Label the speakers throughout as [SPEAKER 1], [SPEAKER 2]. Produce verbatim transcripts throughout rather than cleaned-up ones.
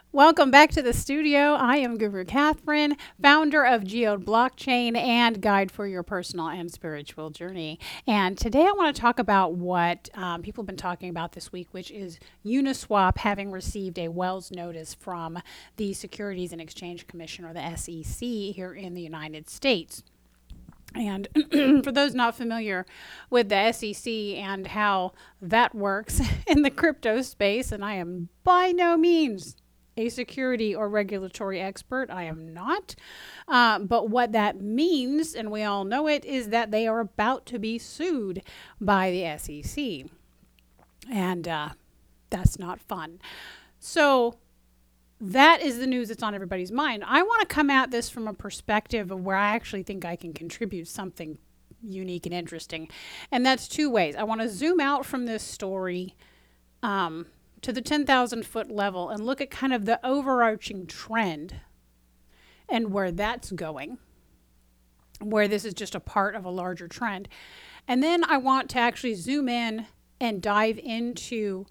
[SPEAKER 1] Welcome back to the studio. I am Guru Catherine, founder of Geode Blockchain and guide for your personal and spiritual journey. And today I want to talk about what um, people have been talking about this week, which is Uniswap having received a Wells notice from the Securities and Exchange Commission, or the S E C, here in the United States. And for those not familiar with the S E C and how that works in the crypto space, and I am by no means a security or regulatory expert. I am not. Uh, but what that means, and we all know it, is that they are about to be sued by the S E C. And uh, that's not fun. So that is the news that's on everybody's mind. I want to come at this from a perspective of where I actually think I can contribute something unique and interesting. And that's two ways. I want to zoom out from this story um, to the ten thousand foot level and look at kind of the overarching trend and where that's going, where this is just a part of a larger trend. And then I want to actually zoom in and dive into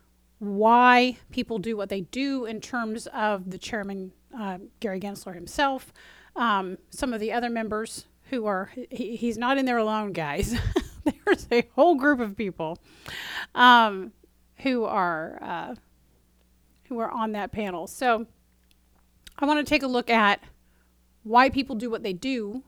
[SPEAKER 1] why people do what they do in terms of the chairman, uh, Gary Gensler himself, um, some of the other members who are, he, he's not in there alone, guys. There's a whole group of people um, who are uh, who are on that panel. So I want to take a look at why people do what they do,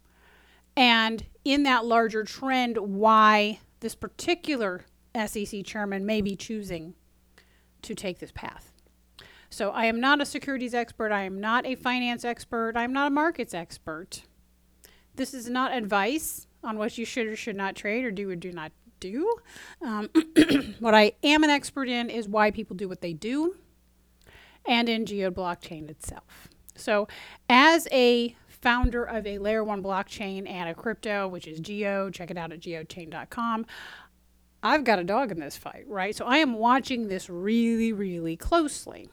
[SPEAKER 1] and in that larger trend, why this particular S E C chairman may be choosing to take this path. So I am not a securities expert. I am not a finance expert. I'm not a markets expert. This is not advice on what you should or should not trade or do or do not do. Um, what I am an expert in is why people do what they do, and in Geode Blockchain itself. So as a founder of a layer one blockchain and a crypto, which is Geode, check it out at geochain dot com, I've got a dog in this fight, right? So I am watching this really, really closely.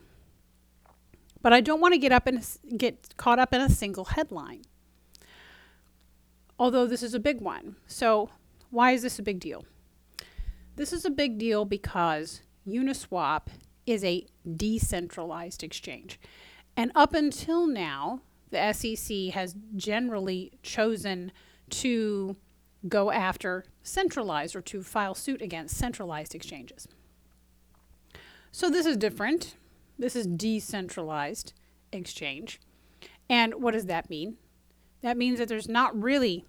[SPEAKER 1] But I don't want to get up and get caught up in a single headline, although this is a big one. So why is this a big deal? This is a big deal because Uniswap is a decentralized exchange. And up until now, the S E C has generally chosen to go after centralized, or to file suit against centralized exchanges. So this is different. This is decentralized exchange. And what does that mean? That means that there's not really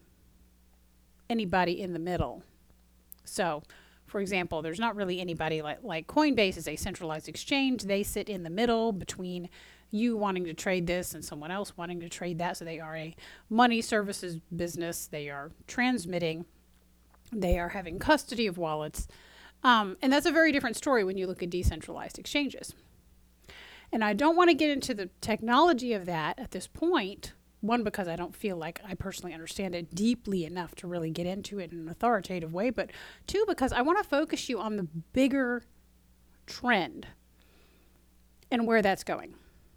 [SPEAKER 1] anybody in the middle. So, for example, there's not really anybody like, like Coinbase is a centralized exchange. They sit in the middle between you wanting to trade this and someone else wanting to trade that. So they are a money services business. They are transmitting. They are having custody of wallets. Um, and that's a very different story when you look at decentralized exchanges. And I don't want to get into the technology of that at this point. One, because I don't feel like I personally understand it deeply enough to really get into it in an authoritative way. But two, because I want to focus you on the bigger trend and where that's going.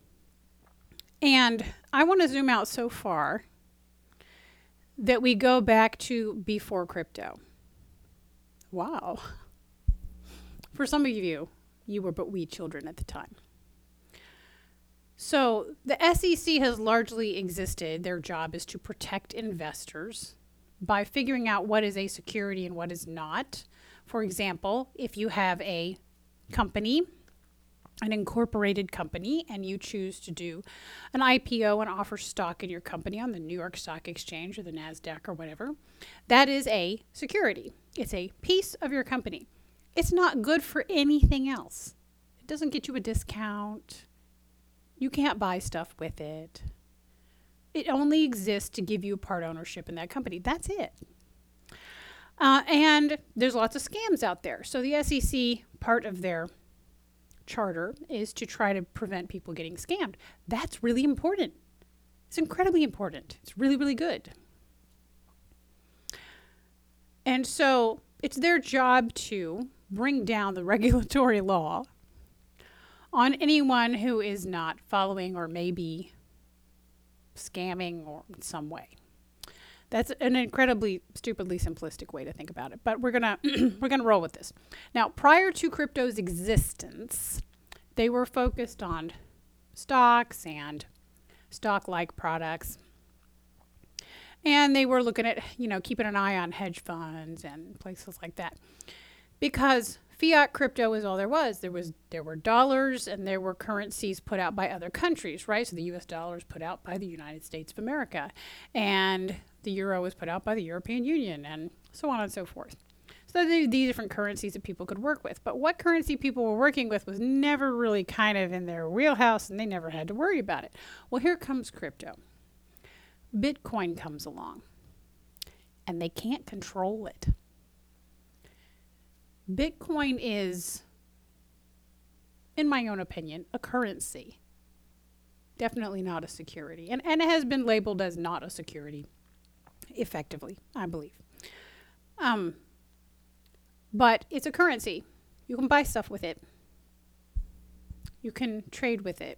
[SPEAKER 1] And I want to zoom out so far that we go back to before crypto. Wow. For some of you, you were but wee children at the time. So the S E C has largely existed. Their job is to protect investors by figuring out what is a security and what is not. For example, if you have a company, an incorporated company, and you choose to do an I P O and offer stock in your company on the New York Stock Exchange or the NASDAQ or whatever, that is a security. It's a piece of your company. It's not good for anything else. It doesn't get you a discount. You can't buy stuff with it. It only exists to give you part ownership in that company. That's it. Uh, and there's lots of scams out there. So the S E C, part of their charter is to try to prevent people getting scammed. That's really important. It's incredibly important. It's really, really good. And so it's their job to bring down the regulatory law on anyone who is not following or maybe scamming or in some way. That's an incredibly stupidly simplistic way to think about it, but we're gonna we're gonna roll with this. Now, prior to crypto's existence, they were focused on stocks and stock-like products. And they were looking at, you know, keeping an eye on hedge funds and places like that. Because fiat crypto is all there was. There was there were dollars and there were currencies put out by other countries, right? So the U S dollar is put out by the United States of America, and the euro was put out by the European Union, and so on and so forth. So these different currencies that people could work with. But what currency people were working with was never really kind of in their wheelhouse, and they never had to worry about it. Well, here comes crypto. Bitcoin comes along, and they can't control it. Bitcoin is, in my own opinion, a currency. Definitely not a security. And, and it has been labeled as not a security, effectively, I believe. Um, but it's a currency. You can buy stuff with it. You can trade with it.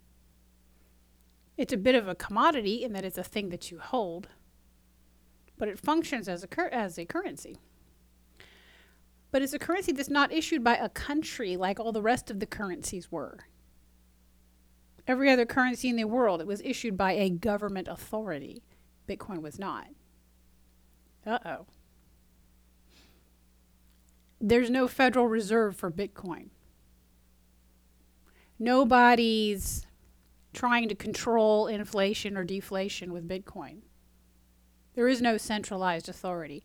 [SPEAKER 1] It's a bit of a commodity in that it's a thing that you hold, but it functions as a cur- as a currency. But it's a currency that's not issued by a country like all the rest of the currencies were. Every other currency in the world, it was issued by a government authority. Bitcoin was not. Uh-oh. There's no Federal Reserve for Bitcoin. Nobody's trying to control inflation or deflation with Bitcoin. There is no centralized authority.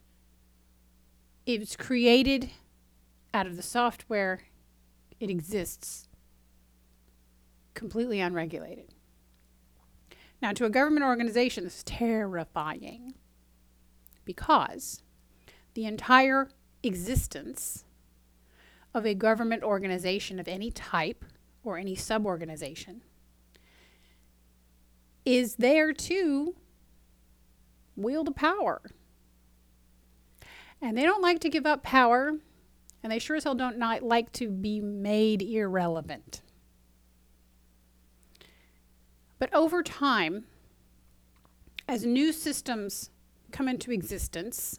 [SPEAKER 1] It's created out of the software. It exists completely unregulated. Now, to a government organization, this is terrifying because the entire existence of a government organization of any type or any sub-organization is there to wield a power. And they don't like to give up power, and they sure as hell don't not like to be made irrelevant. But over time, as new systems come into existence,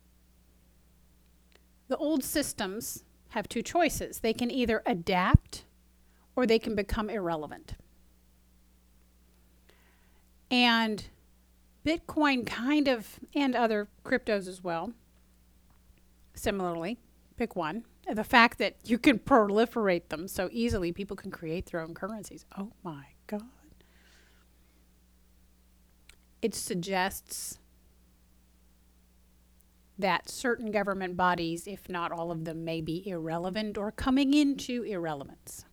[SPEAKER 1] the old systems have two choices. They can either adapt or they can become irrelevant. And Bitcoin kind of, and other cryptos as well, similarly, pick one. The fact that you can proliferate them so easily, people can create their own currencies. Oh my God. It suggests that certain government bodies, if not all of them, may be irrelevant or coming into irrelevance.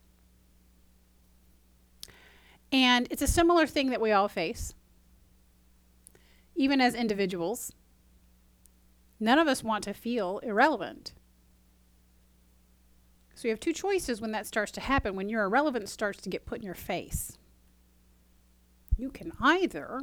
[SPEAKER 1] And it's a similar thing that we all face. Even as individuals, none of us want to feel irrelevant. So you have two choices when that starts to happen, when your irrelevance starts to get put in your face. You can either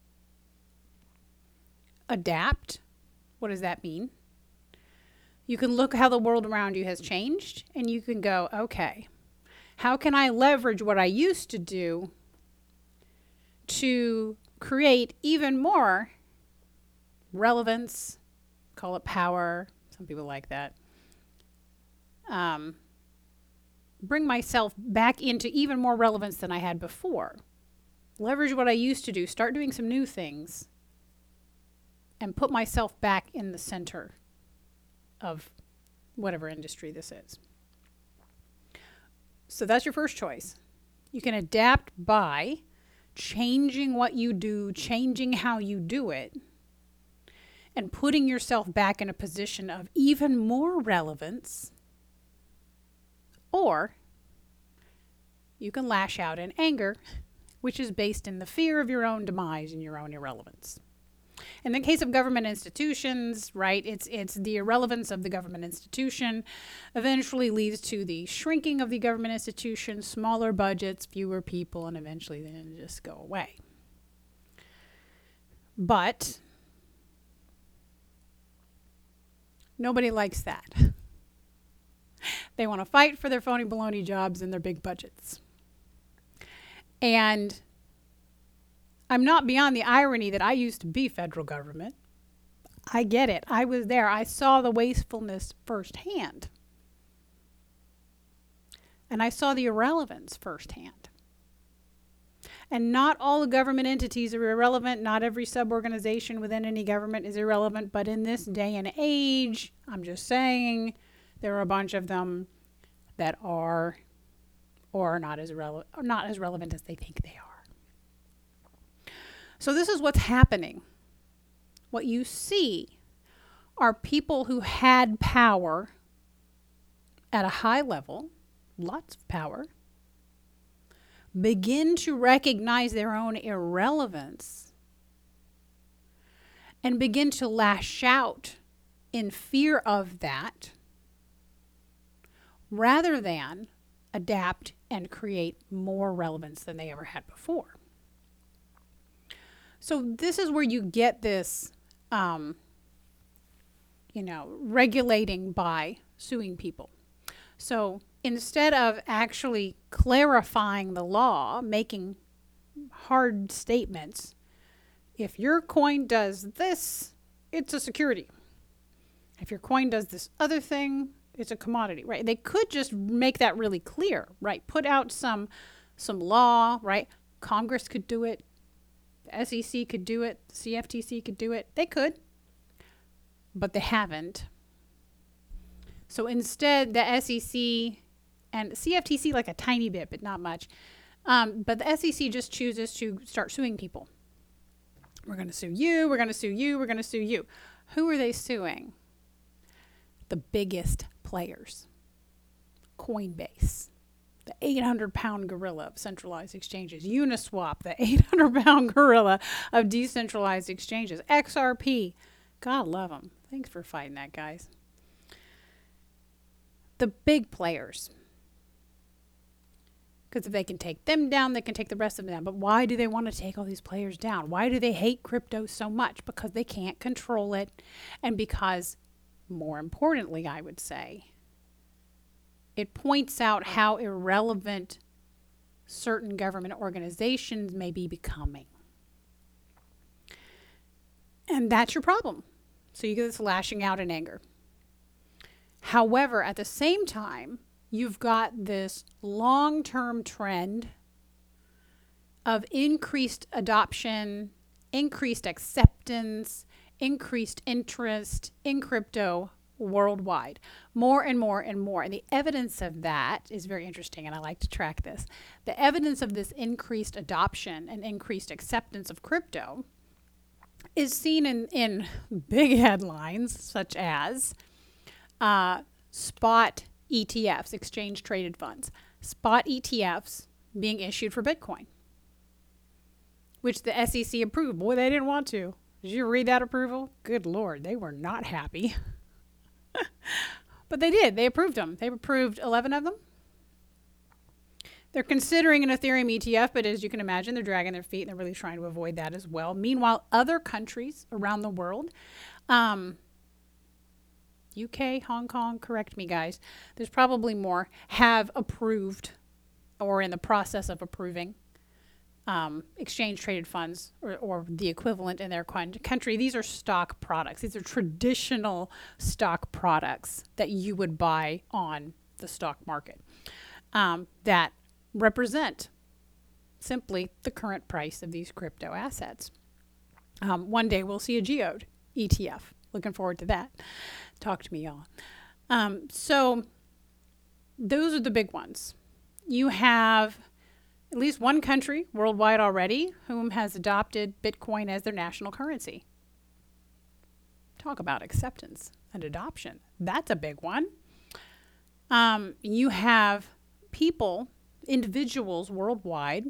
[SPEAKER 1] adapt. What does that mean? You can look how the world around you has changed, and you can go, okay, how can I leverage what I used to do to create even more relevance? Call it power. Some people like that. Um, bring myself back into even more relevance than I had before. Leverage what I used to do. Start doing some new things. And put myself back in the center of whatever industry this is. So that's your first choice. You can adapt by changing what you do, changing how you do it, and putting yourself back in a position of even more relevance. Or you can lash out in anger, which is based in the fear of your own demise and your own irrelevance. In the case of government institutions, right, it's it's the irrelevance of the government institution eventually leads to the shrinking of the government institution, smaller budgets, fewer people, and eventually then just go away. But nobody likes that. They want to fight for their phony baloney jobs and their big budgets. And I'm not beyond the irony that I used to be federal government. I get it. I was there. I saw the wastefulness firsthand. And I saw the irrelevance firsthand. And not all the government entities are irrelevant. Not every sub-organization within any government is irrelevant. But in this day and age, I'm just saying, there are a bunch of them that are or are not as relevant, or not as relevant as they think they are. So this is what's happening. What you see are people who had power at a high level, lots of power, begin to recognize their own irrelevance and begin to lash out in fear of that rather than adapt and create more relevance than they ever had before. So this is where you get this, um, you know, regulating by suing people. So instead of actually clarifying the law, making hard statements, if your coin does this, it's a security. If your coin does this other thing, it's a commodity, right? They could just make that really clear, right? Put out some some law, right? Congress could do it. The S E C could do it. The C F T C could do it. They could, but they haven't. So instead, the S E C and C F T C like a tiny bit, but not much. Um, but the S E C just chooses to start suing people. We're going to sue you. We're going to sue you. We're going to sue you. Who are they suing? The biggest players. Coinbase, the eight hundred pound gorilla of centralized exchanges. Uniswap, the eight hundred pound gorilla of decentralized exchanges. X R P, God love them. Thanks for fighting that, guys. The big players. Because if they can take them down, they can take the rest of them down. But why do they want to take all these players down? Why do they hate crypto so much? Because they can't control it. And because, more importantly, I would say, it points out how irrelevant certain government organizations may be becoming. And that's your problem. So you get this lashing out in anger. However, at the same time, you've got this long-term trend of increased adoption, increased acceptance, increased interest in crypto worldwide. More and more and more. And the evidence of that is very interesting, and I like to track this. The evidence of this increased adoption and increased acceptance of crypto is seen in, in big headlines such as uh, spot E T Fs, exchange traded funds, spot E T Fs being issued for Bitcoin, which the S E C approved. Boy, they didn't want to. Did you read that approval? Good Lord, they were not happy. But they did. They approved them. They approved eleven of them. They're considering an Ethereum E T F, but as you can imagine, they're dragging their feet and they're really trying to avoid that as well. Meanwhile, other countries around the world, um, U K, Hong Kong, correct me guys, there's probably more, have approved or in the process of approving um, exchange traded funds or, or the equivalent in their country. These are stock products. These are traditional stock products that you would buy on the stock market um, that represent simply the current price of these crypto assets. Um, one day we'll see a geode E T F. Looking forward to that. Talk to me, y'all. Um, so those are the big ones. You have at least one country worldwide already whom has adopted Bitcoin as their national currency. Talk about acceptance and adoption. That's a big one. Um, you have people, individuals worldwide,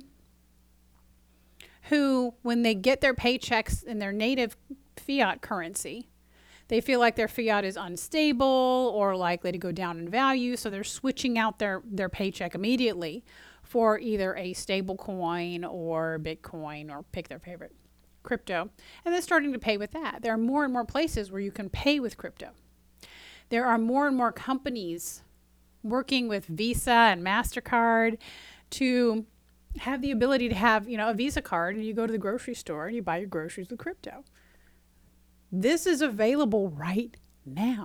[SPEAKER 1] who, when they get their paychecks in their native fiat currency, they feel like their fiat is unstable or likely to go down in value, so they're switching out their, their paycheck immediately for either a stable coin or Bitcoin or pick their favorite crypto. And they're starting to pay with that. There are more and more places where you can pay with crypto. There are more and more companies working with Visa and MasterCard to have the ability to have, you know, a Visa card and you go to the grocery store and you buy your groceries with crypto. This is available right now.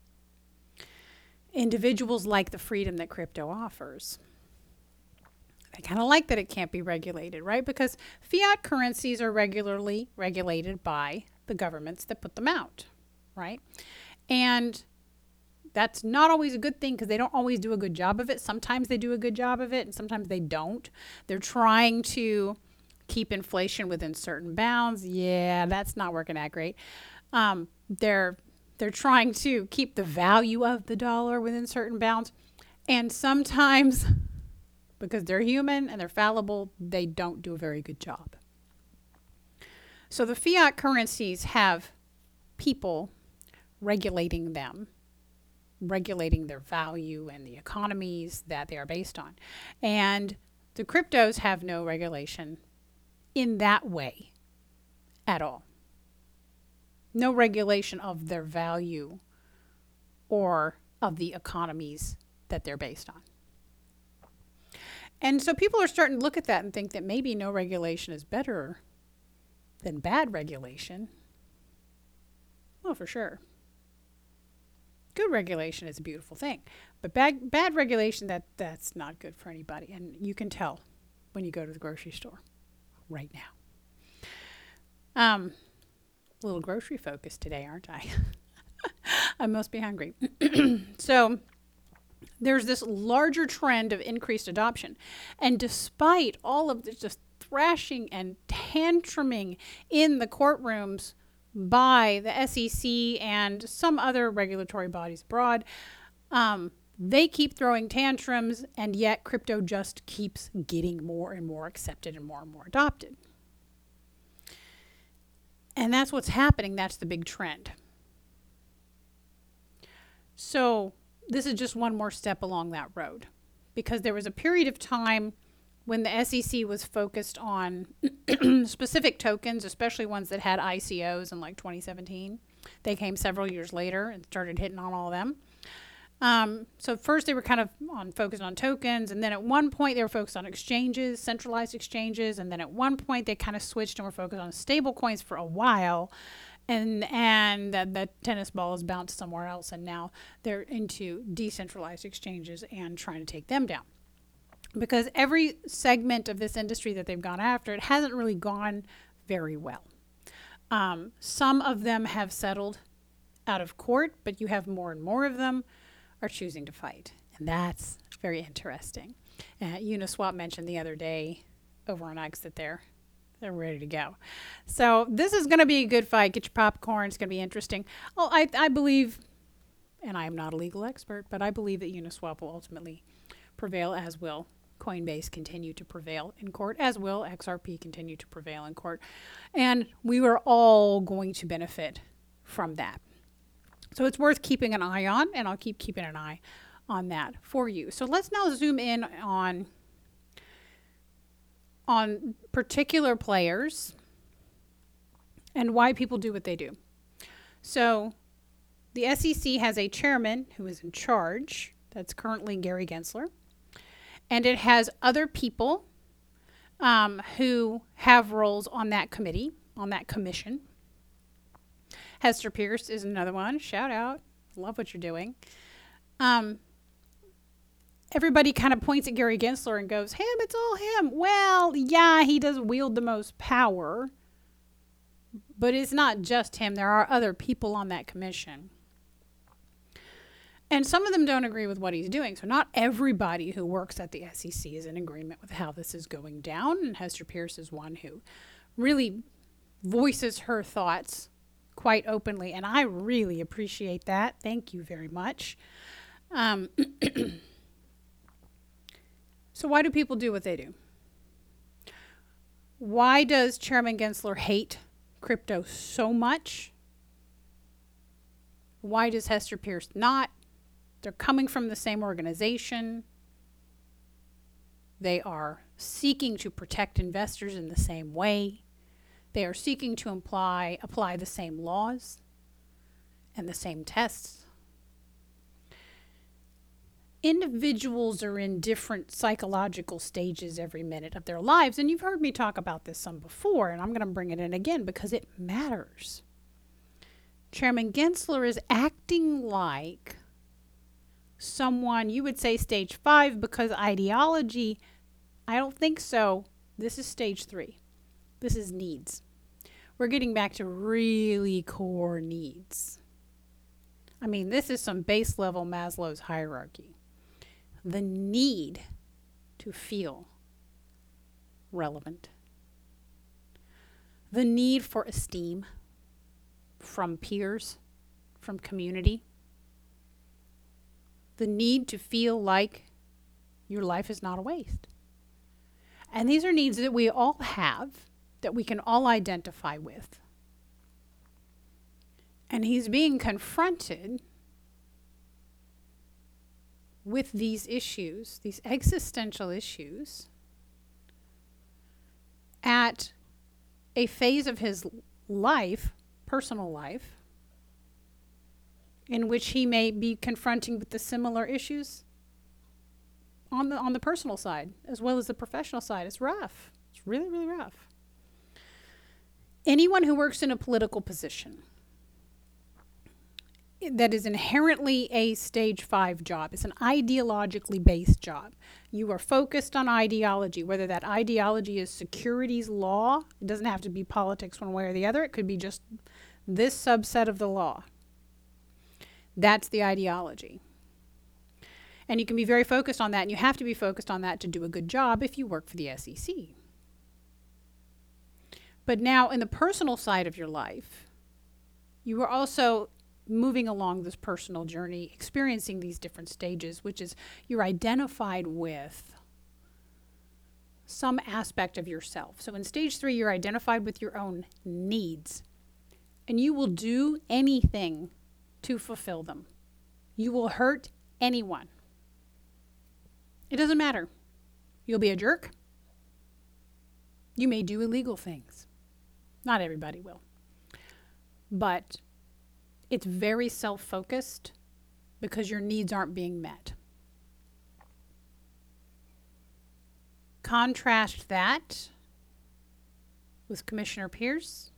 [SPEAKER 1] Individuals like the freedom that crypto offers. They kind of like that it can't be regulated, right? Because fiat currencies are regularly regulated by the governments that put them out, right? And that's not always a good thing because they don't always do a good job of it. Sometimes they do a good job of it and sometimes they don't. They're trying to keep inflation within certain bounds. Yeah, that's not working that great. Um, they're they're trying to keep the value of the dollar within certain bounds. And sometimes, because they're human and they're fallible, they don't do a very good job. So the fiat currencies have people regulating them, regulating their value and the economies that they are based on. And the cryptos have no regulation in that way at all. No regulation of their value or of the economies that they're based on. And so people are starting to look at that and think that maybe no regulation is better than bad regulation. Well, for sure. Good regulation is a beautiful thing, but bad bad regulation, that that's not good for anybody, and you can tell when you go to the grocery store right now. Um, a little grocery focus today, aren't I? I must be hungry. So there's this larger trend of increased adoption, and despite all of this just thrashing and tantruming in the courtrooms by the S E C and some other regulatory bodies abroad, um, they keep throwing tantrums, and yet crypto just keeps getting more and more accepted and more and more adopted. And that's what's happening. That's the big trend. So this is just one more step along that road, because there was a period of time when the S E C was focused on specific tokens, especially ones that had I C Os in like twenty seventeen. They came several years later and started hitting on all of them. Um, so first they were kind of on focused on tokens, and then at one point they were focused on exchanges, centralized exchanges, and then at one point they kind of switched and were focused on stable coins for a while, and and the, the tennis ball has bounced somewhere else, and now they're into decentralized exchanges and trying to take them down. Because every segment of this industry that they've gone after, it hasn't really gone very well. Um, some of them have settled out of court, but you have more and more of them are choosing to fight. And that's very interesting. Uh, Uniswap mentioned the other day over on X that they're, they're ready to go. So this is going to be a good fight. Get your popcorn. It's going to be interesting. Oh, I, I believe, and I am not a legal expert, but I believe that Uniswap will ultimately prevail, as will Coinbase continue to prevail in court, as will X R P continue to prevail in court. And we were all going to benefit from that. So it's worth keeping an eye on, and I'll keep keeping an eye on that for you. So let's now zoom in on, on particular players and why people do what they do. So the S E C has a chairman who is in charge. That's currently Gary Gensler. And it has other people um, who have roles on that committee, on that commission. Hester Peirce is another one. Shout out. Love what you're doing. Um, everybody kind of points at Gary Gensler and goes, him, it's all him. Well, yeah, he does wield the most power. But it's not just him. There are other people on that commission. And some of them don't agree with what he's doing. So not everybody who works at the S E C is in agreement with how this is going down. And Hester Peirce is one who really voices her thoughts quite openly. And I really appreciate that. Thank you very much. Um, so why do people do what they do? Why does Chairman Gensler hate crypto so much? Why does Hester Peirce not? They're coming from the same organization. They are seeking to protect investors in the same way. They are seeking to apply, apply the same laws and the same tests. Individuals are in different psychological stages every minute of their lives. And you've heard me talk about this some before, and I'm going to bring it in again because it matters. Chairman Gensler is acting like someone, you would say stage five, because ideology I don't think so. This is stage three. This is needs. We're getting back to really core needs. I mean, this is some base level Maslow's hierarchy. The need to feel relevant. The need for esteem from peers, from community. The need to feel like your life is not a waste. And these are needs that we all have, that we can all identify with. And he's being confronted with these issues, these existential issues, at a phase of his life, personal life, in which he may be confronting with the similar issues on the on the personal side as well as the professional side. It's rough. It's really, really rough. Anyone who works in a political position that is inherently a stage five job, it's an ideologically based job. You are focused on ideology, whether that ideology is securities law. It doesn't have to be politics one way or the other. It could be just this subset of the law. That's the ideology. And you can be very focused on that, and you have to be focused on that to do a good job if you work for the S E C. But now in the personal side of your life, you are also moving along this personal journey, experiencing these different stages, which is you're identified with some aspect of yourself. So in stage three, you're identified with your own needs, and you will do anything to fulfill them. You will hurt anyone. It doesn't matter. You'll be a jerk. You may do illegal things. Not everybody will. But it's very self-focused because your needs aren't being met. Contrast that with Commissioner Pierce,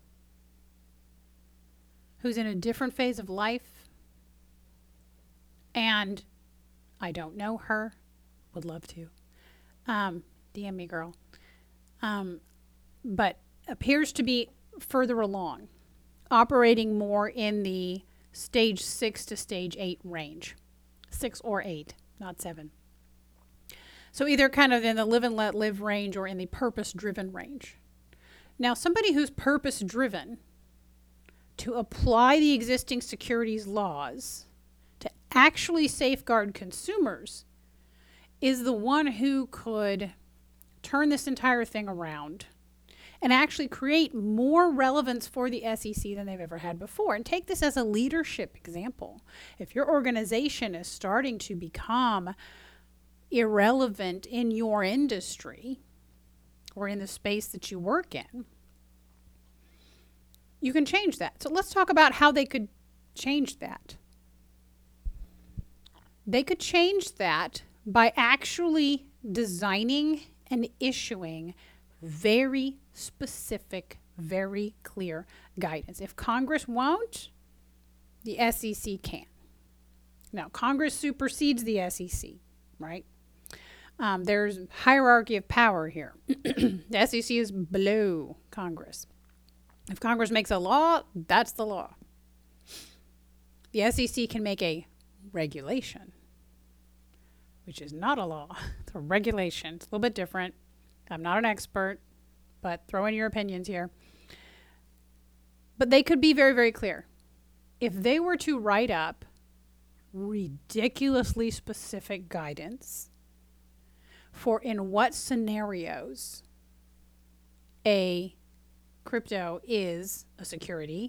[SPEAKER 1] who's in a different phase of life, and I don't know her, would love to. Um, D M me, girl. Um, but appears to be further along, operating more in the stage six to stage eight range. Six or eight, not seven. So either kind of in the live and let live range or in the purpose-driven range. Now, somebody who's purpose-driven to apply the existing securities laws to actually safeguard consumers is the one who could turn this entire thing around and actually create more relevance for the S E C than they've ever had before. And take this as a leadership example. If your organization is starting to become irrelevant in your industry or in the space that you work in, you can change that. So let's talk about how they could change that. They could change that by actually designing and issuing very specific, very clear guidance. If Congress won't, the S E C can. Now, Congress supersedes the S E C, right? Um, there's hierarchy of power here. The S E C is below Congress. If Congress makes a law, that's the law. The S E C can make a regulation, which is not a law. It's a regulation. It's a little bit different. I'm not an expert, but throw in your opinions here. But they could be very, very clear. If they were to write up ridiculously specific guidance for in what scenarios a crypto is a security,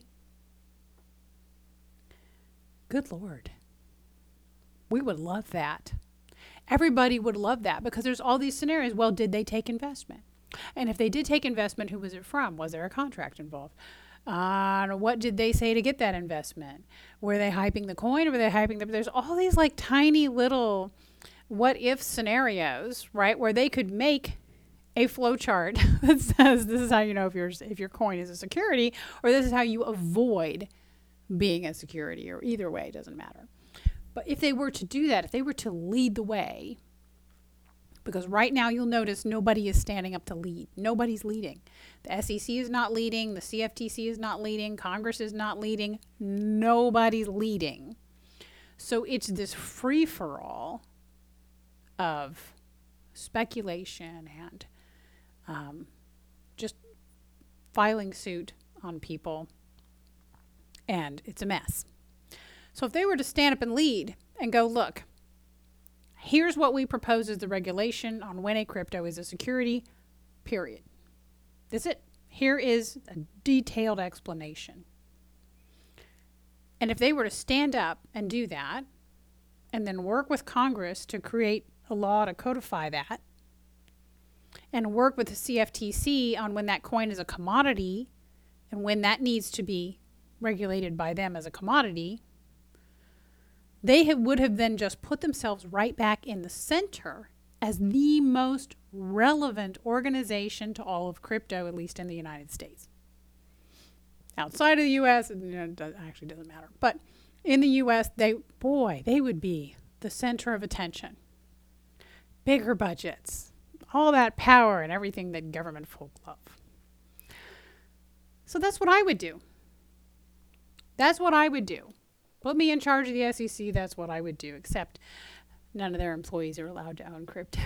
[SPEAKER 1] good Lord, we would love that. Everybody would love that because there's all these scenarios. Well, did they take investment? And if they did take investment, who was it from? Was there a contract involved? Uh, what did they say to get that investment? Were they hyping the coin or were they hyping the... There's all these like tiny little what if scenarios, right? Where they could make a flow chart that says this is how you know if your if your coin is a security, or this is how you avoid being a security, or either way, it doesn't matter. But if they were to do that, if they were to lead the way Because right now you'll notice nobody is standing up to lead. Nobody's leading. The S E C is not leading. The C F T C is not leading. Congress is not leading. Nobody's leading. So it's this free-for-all of speculation and um, just filing suit on people. And it's a mess. So if they were to stand up and lead and go, look, here's what we propose as the regulation on when a crypto is a security, period. That's it. Here is a detailed explanation. And if they were to stand up and do that, and then work with Congress to create a law to codify that, and work with the C F T C on when that coin is a commodity, and when that needs to be regulated by them as a commodity, they have, would have then just put themselves right back in the center as the most relevant organization to all of crypto, at least in the United States. Outside of the U S, it actually doesn't matter. But in the U S, they, boy, they would be the center of attention. Bigger budgets, all that power and everything that government folk love. So that's what I would do. That's what I would do. Put me in charge of the S E C, that's what I would do, except none of their employees are allowed to own crypto.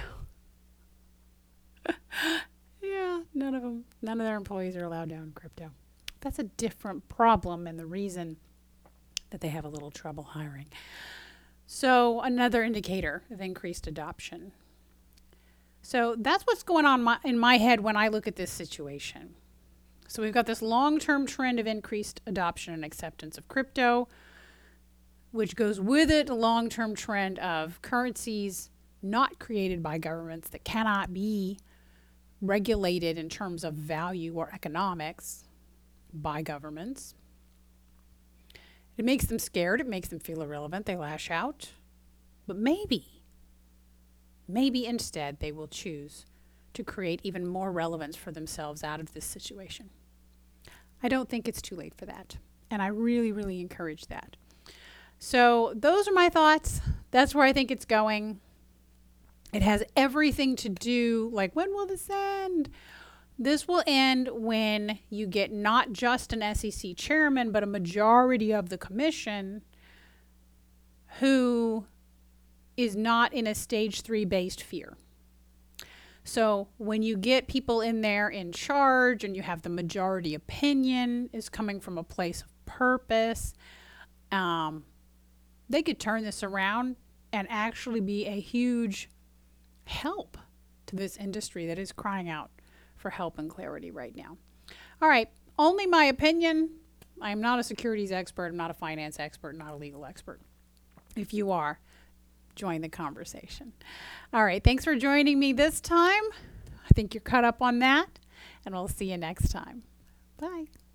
[SPEAKER 1] Yeah, none of them, none of their employees are allowed to own crypto. That's a different problem and the reason that they have a little trouble hiring. So another indicator of increased adoption. So that's what's going on my, in my head when I look at this situation. So we've got this long-term trend of increased adoption and acceptance of crypto, which goes with it a long-term trend of currencies not created by governments that cannot be regulated in terms of value or economics by governments. It makes them scared. It makes them feel irrelevant. They lash out. But maybe, maybe instead they will choose to create even more relevance for themselves out of this situation. I don't think it's too late for that. And I really, really encourage that. So those are my thoughts. That's where I think it's going. It has everything to do, like, when will this end? This will end when you get not just an S E C chairman, but a majority of the commission who is not in a stage three based fear. So when you get people in there in charge and you have the majority opinion is coming from a place of purpose, um, they could turn this around and actually be a huge help to this industry that is crying out for help and clarity right now. All right, only my opinion. I am not a securities expert. I'm not a finance expert, not a legal expert. If you are, join the conversation. All right, thanks for joining me this time. I think you're caught up on that, and we'll see you next time. Bye.